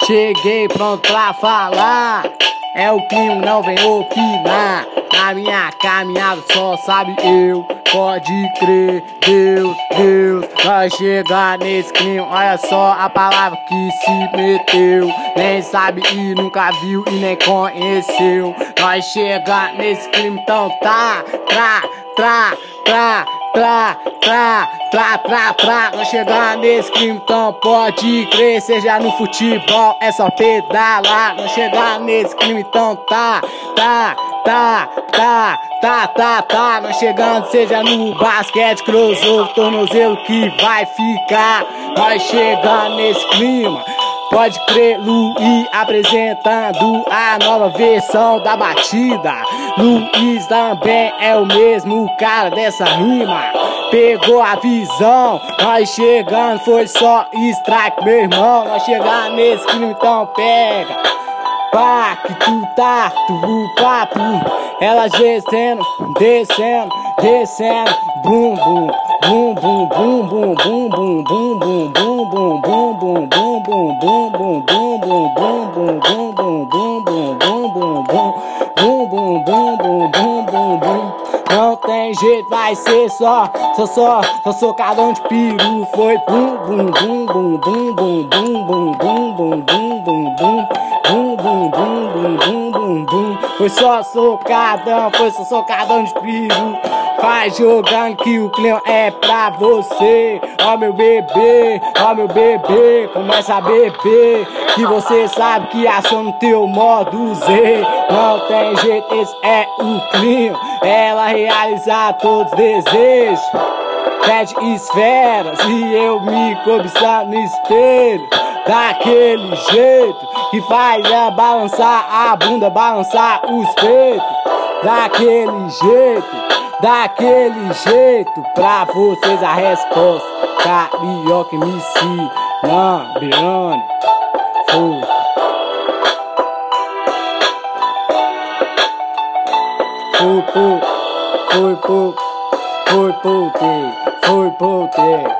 Cheguei pronto pra falar. É o clima, não vem opinar. Na minha caminhada só sabe eu. Pode crer, Deus vai chegar nesse clima. Olha só a palavra que se meteu. Nem sabe e nunca viu e nem conheceu. Nós chegar nesse clima, então tá. Nós chegar nesse clima, então pode crer. Seja no futebol, é só pedalar. Nós chegar nesse clima, então tá. Nós chegando, seja no basquete, crossover, tornozelo que vai ficar. Nós chegando nesse clima, pode crer, Luiz apresentando a nova versão da batida. Luiz também é o mesmo cara dessa rima. Pegou a visão, nós chegando, foi só strike, meu irmão. Nós chegando nesse clima, então pega. Pá, que tu tá, tu papo. Ela descendo, bum bum, bum bum, bum bum, bum bum, bum bum, bum bum, bum bum, bum bum, bum bum, bum bum, bum bum, bum bum, bum bum, bum bum, bum. Não tem jeito, vai ser só socadão de peru. Foi bum bum, bum bum, bum bum, bum bum, bum bum, bum bum, bum. Foi só socadão de peru. Vai jogando que o clima é pra você. Ó meu bebê, começa a beber, que você sabe que aciona o teu modo Z. Não tem jeito, esse é o clima. Ela realizar todos os desejos. Pede esferas e eu me cobiçar no espelho. Daquele jeito que faz ela balançar a bunda, balançar os peitos. Daquele jeito, pra vocês a resposta. Carioca MC, Lambione, foi por ter.